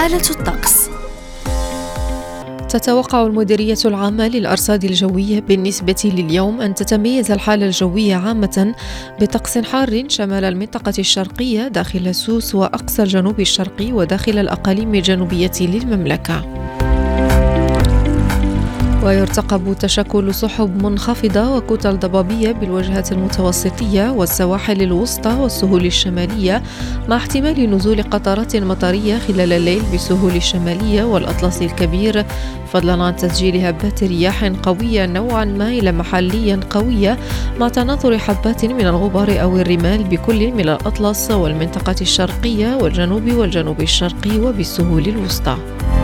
حالة الطقس. تتوقع المديرية العامة للأرصاد الجوية بالنسبة لليوم أن تتميز الحالة الجوية عامة بطقس حار شمال المنطقة الشرقية داخل سوس وأقصى الجنوب الشرقي وداخل الأقاليم الجنوبية للمملكة. ويرتقب تشكل سحب منخفضة وكتل ضبابية بالوجهة المتوسطية والسواحل الوسطى والسهول الشمالية، مع احتمال نزول قطرات مطرية خلال الليل بالسهول الشمالية والأطلس الكبير، فضلا عن تسجيل هبات رياح قوية نوعا ما إلى محليا قوية، مع تناثر حبات من الغبار أو الرمال بكل من الأطلس والمنطقة الشرقية والجنوب الشرقي وبالسهول الوسطى.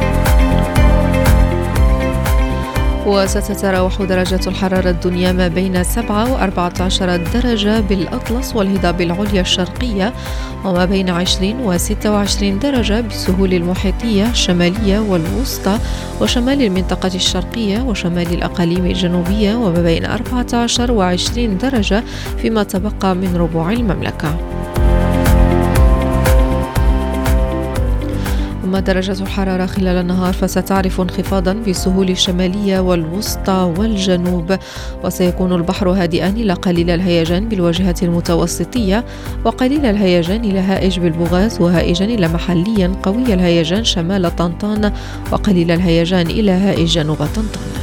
وستتراوح درجات الحرارة الدنيا ما بين 7 و14 درجة بالأطلس والهضاب العليا الشرقية، وما بين 20 و26 درجة بالسهول المحيطية الشمالية والوسطى وشمال المنطقة الشرقية وشمال الأقاليم الجنوبية، وما بين 14 و20 درجة فيما تبقى من ربوع المملكة. أما درجة الحرارة خلال النهار فستعرف انخفاضا بالسهول الشمالية والوسطى والجنوب، وسيكون البحر هادئا إلى قليل الهيجان بالواجهة المتوسطية، وقليل الهيجان إلى هائج بالبوغاز، وهائجا إلى محليا قوي الهيجان شمال طنطان، وقليل الهيجان إلى هائج جنوب طنطان.